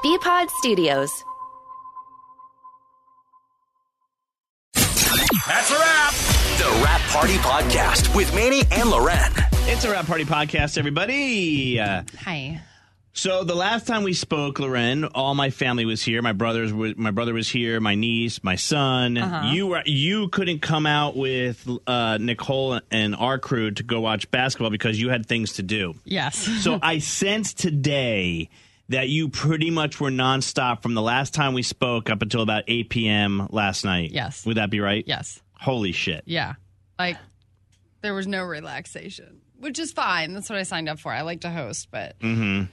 BPod Studios. That's a wrap. The Wrap Party Podcast with Manny and Loren. It's a Wrap Party Podcast, everybody. Hi. So the last time we spoke, Loren, all my family was here. My brother was here, my niece, my son. You couldn't come out with Nicole and our crew to go watch basketball because you had things to do. Yes. So I sensed today that you pretty much were nonstop from the last time we spoke up until about 8 p.m. last night. Yes. Would that be right? Yes. Holy shit. Yeah. Like, there was no relaxation, which is fine. That's what I signed up for. I like to host, but... Mm-hmm.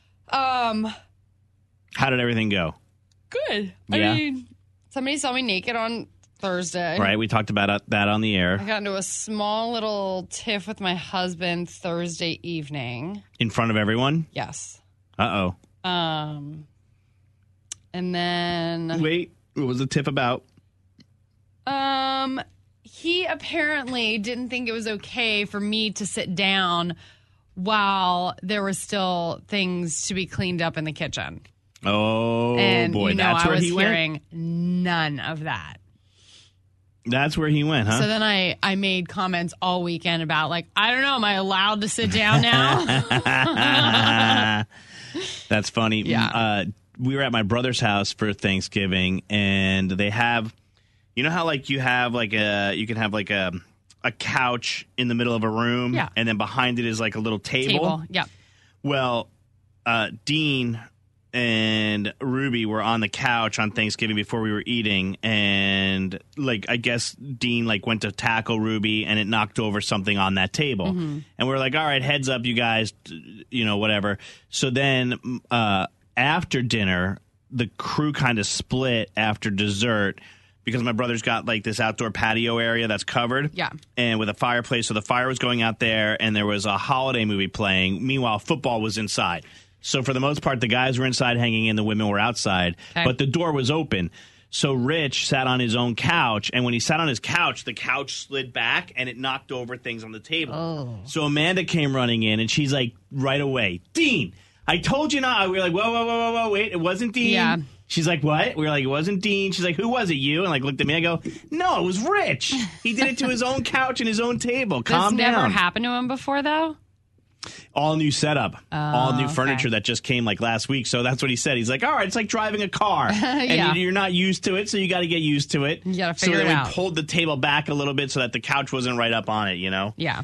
How did everything go? Good. Yeah? I mean, somebody saw me naked on Thursday. Right, we talked about that on the air. I got into a small little tiff with my husband Thursday evening. In front of everyone? Yes. Uh-oh. And then... Wait, what was the tip about? He apparently didn't think it was okay for me to sit down while there were still things to be cleaned up in the kitchen. Oh, And, boy, that's I where was he went? hearing none of that. That's where he went, huh? So then I made comments all weekend about, like, I don't know, am I allowed to sit down now? That's funny. Yeah. We were at my brother's house for Thanksgiving, and they have, you know how like you can have like a couch in the middle of a room, Yeah. and then behind it is like a little table. Yeah. Well, Dean and Ruby were on the couch on Thanksgiving before we were eating, and like I guess Dean like went to tackle Ruby, and it knocked over something on that table, and we were like, all right, heads up, you guys, whatever. So then after dinner, the crew kind of split after dessert because my brother's got like this outdoor patio area that's covered, Yeah. and with a fireplace, so the fire was going out there, and there was a holiday movie playing. Meanwhile, football was inside. So for the most part, the guys were inside hanging in, the women were outside, Okay. but the door was open. So Rich sat on his own couch, and when he sat on his couch, the couch slid back, and it knocked over things on the table. Oh. So Amanda came running in, and she's like, right away, Dean, I told you not. We were like, whoa, wait, it wasn't Dean. Yeah. She's like, what? We were like, it wasn't Dean. She's like, who was it, you? And like looked at me. I go, no, it was Rich. He did it to his own couch and his own table. Calm This down. never happened to him before, though? All new setup, all new okay. furniture that just came like last week. So that's what he said. He's like, all right, it's like driving a car. And Yeah. you're not used to it, so you got to get used to it. You gotta figure so it then out. we pulled the table back a little bit so that the couch wasn't right up on it, Yeah.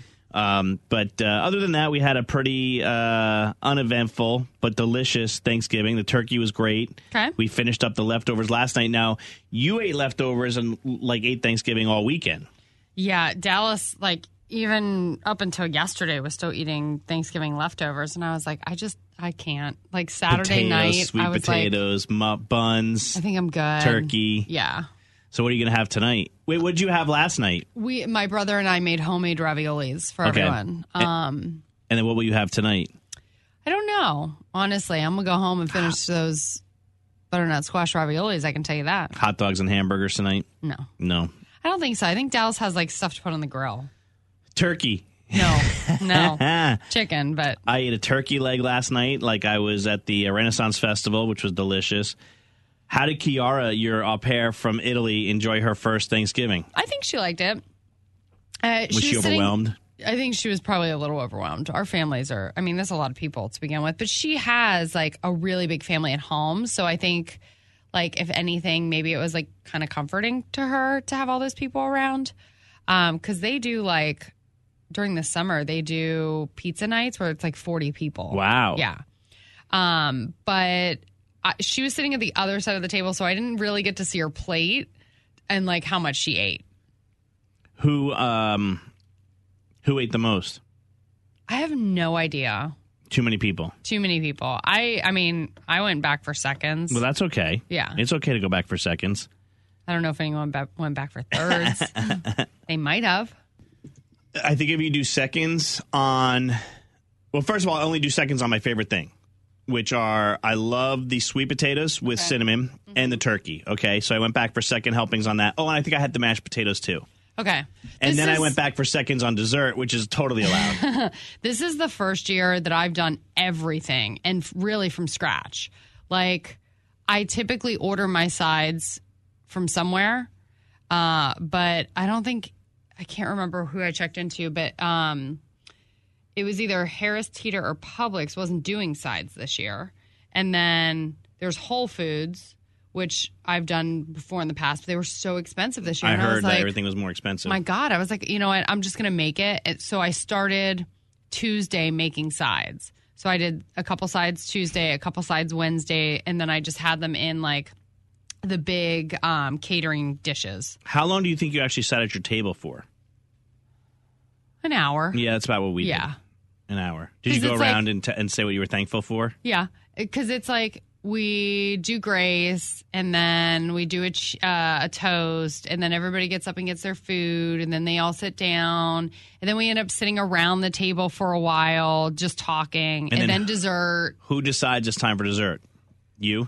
But other than that, we had a pretty uneventful but delicious Thanksgiving. The turkey was great. Okay. We finished up the leftovers last night. Now, you ate leftovers and like ate Thanksgiving all weekend. Yeah, Dallas, like, even up until yesterday, was still eating Thanksgiving leftovers. And I was like, I can't. Like, Saturday Potatoes, night, sweet I was potatoes, buns, like, I think I'm good. turkey. Yeah. So what are you going to have tonight? Wait, what did you have last night? My brother and I made homemade raviolis for Okay. everyone. And then what will you have tonight? I don't know. Honestly, I'm going to go home and finish those butternut squash raviolis. I can tell you that. Hot dogs and hamburgers tonight? No. No. I don't think so. I think Dallas has, like, stuff to put on the grill. Turkey. No. Chicken, but... I ate a turkey leg last night like I was at the Renaissance Festival, which was delicious. How did Kiara, your au pair from Italy, enjoy her first Thanksgiving? I think she liked it. Was she overwhelmed? I think she was probably a little overwhelmed. Our families are, I mean, there's a lot of people to begin with, but she has like a really big family at home. So I think, like, if anything, maybe it was like kind of comforting to her to have all those people around. Because they do, like, during the summer, they do pizza nights where it's like 40 people. Wow. Yeah. But she was sitting at the other side of the table, so I didn't really get to see her plate and like how much she ate. Who ate the most? I have no idea. Too many people. Too many people. I mean, I went back for seconds. Well, that's okay. Yeah. It's okay to go back for seconds. I don't know if anyone went back for thirds. They might have. I think if you do seconds on... Well, first of all, I only do seconds on my favorite thing, which are I love the sweet potatoes with cinnamon and the turkey. Okay, so I went back for second helpings on that. Oh, and I think I had the mashed potatoes too. Okay. And then I went back for seconds on dessert, which is totally allowed. This is the first year that I've done everything and really from scratch. Like, I typically order my sides from somewhere, but I can't remember who I checked into, but it was either Harris Teeter or Publix wasn't doing sides this year. And then there's Whole Foods, which I've done before in the past, but they were so expensive this year. I and heard was that like, everything was more expensive. My God, I was like, you know what? I'm just going to make it. So I started Tuesday making sides. So I did a couple sides Tuesday, a couple sides Wednesday, and then I just had them in like the big catering dishes. How long do you think you actually sat at your table for? An hour. Yeah, that's about what we did. Yeah. An hour. Did you go around and say what you were thankful for? Yeah, because it's like we do grace, and then we do a toast, and then everybody gets up and gets their food, and then they all sit down, and then we end up sitting around the table for a while, just talking, and then dessert. Who decides it's time for dessert? You?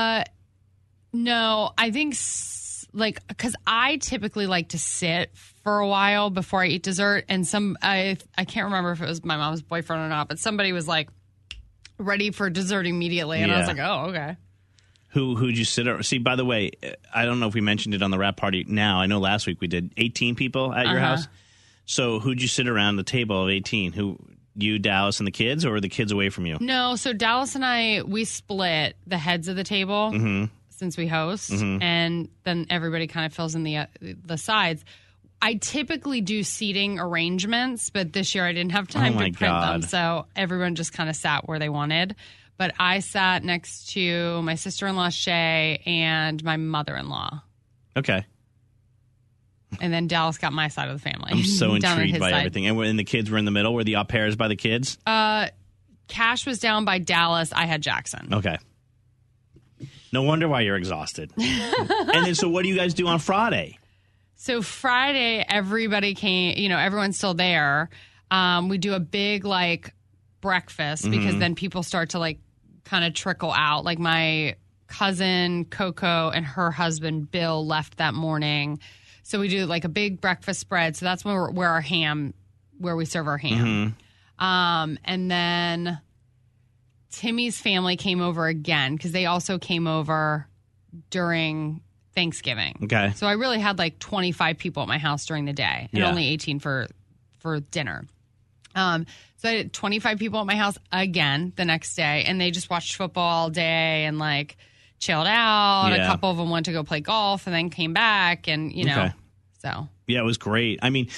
No, I think because I typically like to sit for a while before I eat dessert, and I can't remember if it was my mom's boyfriend or not, but somebody was like ready for dessert immediately, and I was like, oh, okay. Who'd you sit around? See, by the way, I don't know if we mentioned it on the wrap party now. I know last week we did 18 people at your house. So who'd you sit around the table of 18? Who, you, Dallas, and the kids, or were the kids away from you? No, so Dallas and I, we split the heads of the table since we host, and then everybody kind of fills in the sides. I typically do seating arrangements, but this year I didn't have time to print them, so everyone just kind of sat where they wanted. But I sat next to my sister-in-law, Shay, and my mother-in-law. Okay. And then Dallas got my side of the family. I'm so intrigued by side. everything. And the kids were in the middle? Were the au pairs by the kids? Cash was down by Dallas. I had Jackson. Okay. No wonder why you're exhausted. And then, so what do you guys do on Friday? So Friday, everybody came, everyone's still there. We do a big, breakfast because then people start to, kind of trickle out. Like, my cousin, Coco, and her husband, Bill, left that morning. So we do, a big breakfast spread. So that's where we serve our ham. And then Timmy's family came over again because they also came over during Thanksgiving. Okay. So I really had 25 people at my house during the day and only 18 for dinner. So I had 25 people at my house again the next day, and they just watched football all day and chilled out. Yeah. A couple of them went to go play golf and then came back, and so. Yeah, it was great. I mean,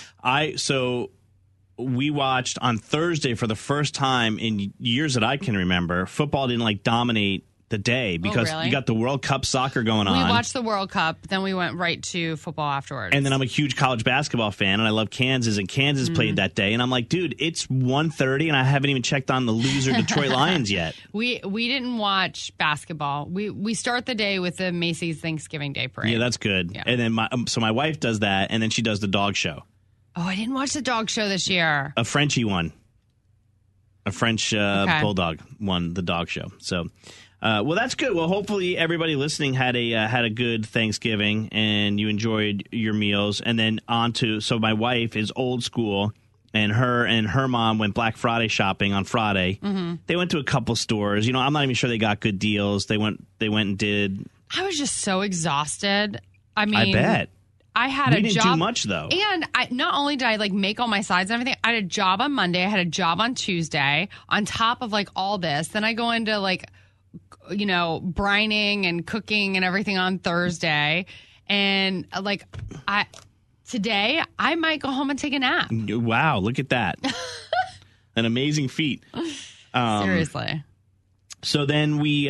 we watched on Thursday for the first time in years that I can remember. Football didn't dominate the day because you got the World Cup soccer going on. We watched the World Cup, then we went right to football afterwards. And then I'm a huge college basketball fan, and I love Kansas, and Kansas played that day. And I'm like, dude, it's 1:30, and I haven't even checked on the loser Detroit Lions yet. We didn't watch basketball. We start the day with the Macy's Thanksgiving Day Parade. Yeah, that's good. Yeah. And then my wife does that, and then she does the dog show. Oh, I didn't watch the dog show this year. A Frenchie won. A French bulldog won the dog show. So, well, that's good. Well, hopefully everybody listening had a good Thanksgiving and you enjoyed your meals. And then so my wife is old school, and her mom went Black Friday shopping on Friday. They went to a couple stores. I'm not even sure they got good deals. They went and did. I was just so exhausted. I mean, I bet. I had we didn't job. do much, though. And not only did I make all my sides and everything, I had a job on Monday. I had a job on Tuesday on top of all this. Then I go into brining and cooking and everything on Thursday. And today I might go home and take a nap. Wow. Look at that. An amazing feat. Seriously. So then we,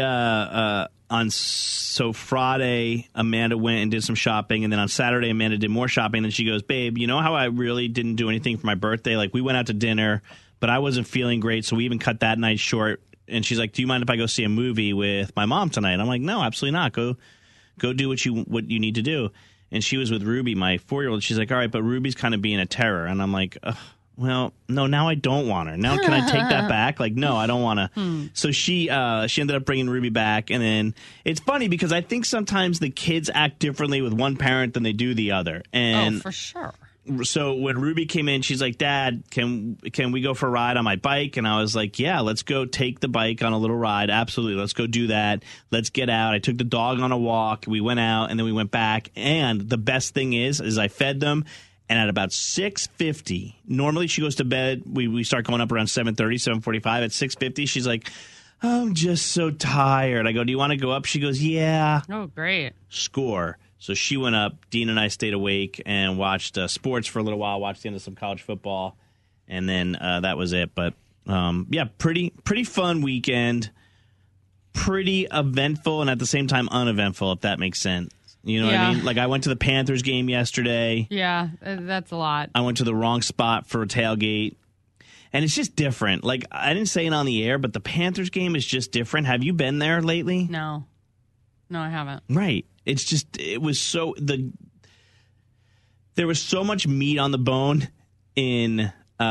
so Friday, Amanda went and did some shopping. And then on Saturday, Amanda did more shopping. And then she goes, babe, you know how I really didn't do anything for my birthday? We went out to dinner, but I wasn't feeling great. So we even cut that night short. And she's like, do you mind if I go see a movie with my mom tonight? I'm like, no, absolutely not. Go do what you need to do. And she was with Ruby, my 4-year-old. She's like, all right, but Ruby's kind of being a terror. And I'm like, well, no, now I don't want her. Now can I take that back? No, I don't want to. So she ended up bringing Ruby back. And then it's funny because I think sometimes the kids act differently with one parent than they do the other. And for sure. so when Ruby came in, she's like, Dad, can we go for a ride on my bike? And I was like, yeah, let's go take the bike on a little ride. Absolutely. Let's go do that. Let's get out. I took the dog on a walk. We went out and then we went back. And the best thing is I fed them. And at about 6:50, normally she goes to bed. We start going up around 7:30, 7:45. At 6:50, she's like, I'm just so tired. I go, do you want to go up? She goes, yeah. Oh, great. Score. So she went up. Dean and I stayed awake and watched sports for a little while, watched the end of some college football, and then that was it. But, yeah, pretty fun weekend. Pretty eventful and at the same time uneventful, if that makes sense. You know what I mean? Like, I went to the Panthers game yesterday. Yeah, that's a lot. I went to the wrong spot for a tailgate. And it's just different. Like, I didn't say it on the air, but the Panthers game is just different. Have you been there lately? No, I haven't. Right. It's just, it was so, there was so much meat on the bone in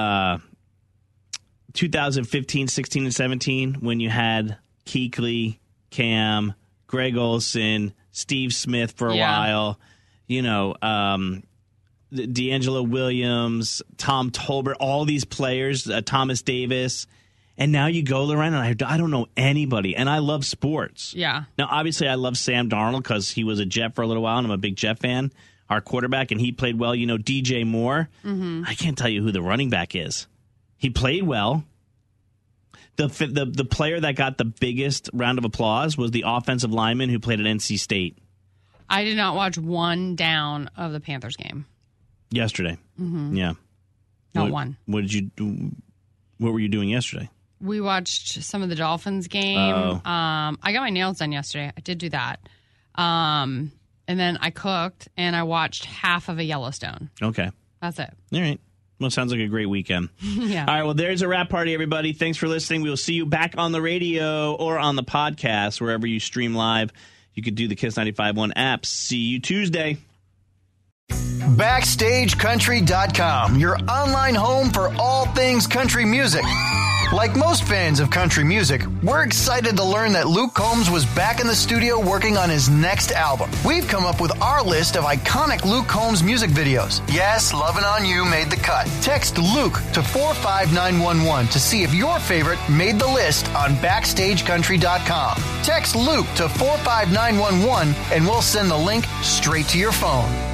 2015, 16, and 17 when you had Kuechly, Cam, Greg Olsen, Steve Smith for a while, you know, D'Angelo Williams, Tom Tolbert, all these players, Thomas Davis. And now you go, Loren, and I don't know anybody. And I love sports. Yeah. Now, obviously, I love Sam Darnold because he was a Jet for a little while, and I'm a big Jet fan, our quarterback, and he played well. You know, DJ Moore. Mm-hmm. I can't tell you who the running back is. He played well. The player that got the biggest round of applause was the offensive lineman who played at NC State. I did not watch one down of the Panthers game. Yesterday. Mm-hmm. Yeah. Not one. What did you do? What were you doing yesterday? We watched some of the Dolphins game. Oh. I got my nails done yesterday. I did do that. And then I cooked and I watched half of a Yellowstone. Okay. That's it. All right. Well, sounds like a great weekend. Yeah. All right. Well, there's a wrap party, everybody. Thanks for listening. We will see you back on the radio or on the podcast, wherever you stream live. You could do the Kiss 95.1 app. See you Tuesday. BackstageCountry.com, your online home for all things country music. Like most fans of country music, we're excited to learn that Luke Combs was back in the studio working on his next album. We've come up with our list of iconic Luke Combs music videos. Yes, Lovin' On You made the cut. Text Luke to 45911 to see if your favorite made the list on BackstageCountry.com. Text Luke to 45911 and we'll send the link straight to your phone.